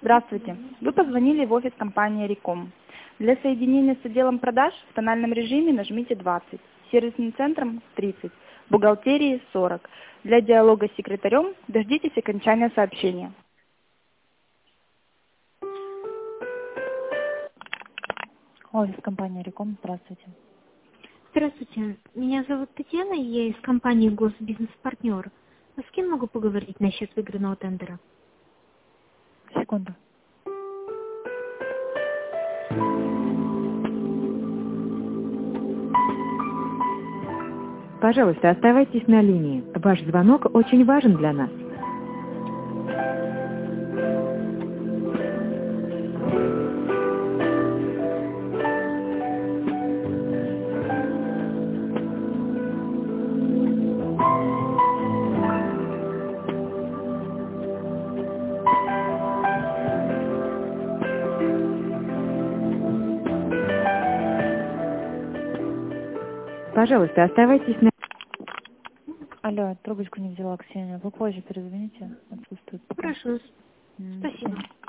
Здравствуйте. Вы позвонили в офис компании Реком. Для соединения с отделом продаж в тональном режиме нажмите 20, сервисным центром 30, бухгалтерии 40. Для диалога с секретарем дождитесь окончания сообщения. Офис компании Реком. Здравствуйте. Здравствуйте, меня зовут Татьяна, я из компании Госбизнес-партнер. А с кем могу поговорить насчет выигранного тендера? Секунду. Пожалуйста, оставайтесь на линии. Ваш звонок очень важен для нас. Пожалуйста, оставайтесь на... Алло, трубочку не взяла, Ксения. Вы позже перезвоните. Отсутствует пока. Хорошо, спасибо.